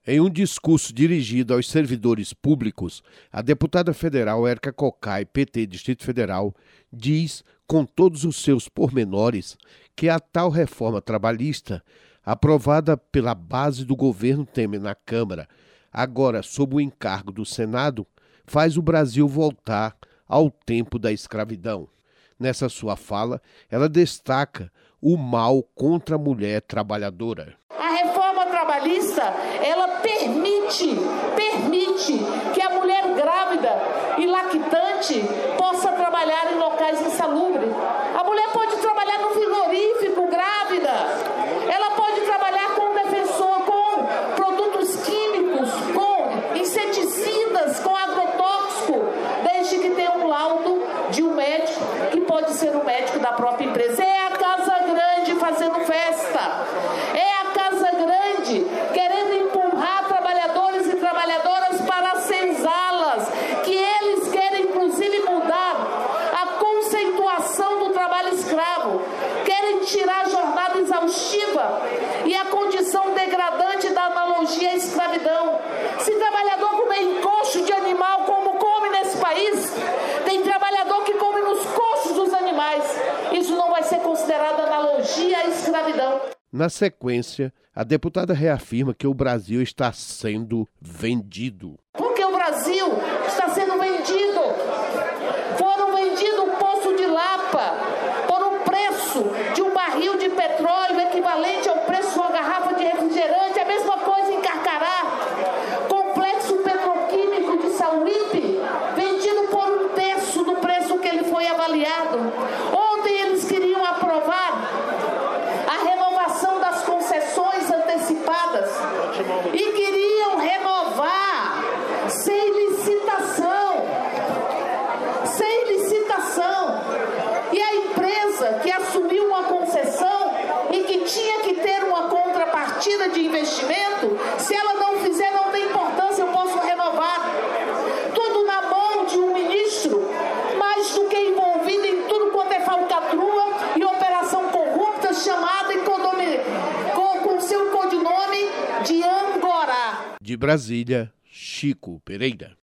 Em um discurso dirigido aos servidores públicos, a deputada federal Érica Cocai, PT Distrito Federal, diz, com todos os seus pormenores, que a tal reforma trabalhista, aprovada pela base do governo Temer na Câmara, agora sob o encargo do Senado, faz o Brasil voltar ao tempo da escravidão. Nessa sua fala, ela destaca o mal contra a mulher trabalhadora. A reforma trabalhista, ela permite que a mulher grávida e lactante possa trabalhar em locais insalubres. A mulher pode trabalhar no frigorífico grávida, ela pode trabalhar com defensor, com produtos químicos, com inseticidas, com agrotóxico, desde que tenha um laudo de um médico, que pode ser um médico da própria empresa. É a Casa Grande fazendo festa, é a Casa Grande querendo empurrar trabalhadores e trabalhadoras para as senzalas, que eles querem inclusive mudar a conceituação do trabalho escravo, querem tirar a jornada exaustiva e a condição degradante da analogia à escravidão. Se trabalhador comer encosto de animal como come nesse país, tem trabalhador que come nos coxos dos animais. Isso não vai ser considerado analogia à escravidão. Na sequência, a deputada reafirma que o Brasil está sendo vendido. Porque o Brasil está sendo vendido. Foram vendidos um poço de Lapa por um preço de um barril de petróleo equivalente ao preço de uma garrafa de refrigerante. A mesma coisa em Carcará. Complexo petroquímico de Sauípe, vendido por um terço do preço que ele foi avaliado. Ontem eles queriam aprovar a renovação das concessões antecipadas e queriam renovar sem licitação. E a empresa que assumiu uma concessão e que tinha que ter uma contrapartida de investimento, se ela não fizer, não tem importância, eu posso renovar. Tudo na mão de um ministro, mais do que envolvido em tudo quanto é falcatrua e operação corrupta, chamada com seu codinome de Angorá. De Brasília, Chico Pereira.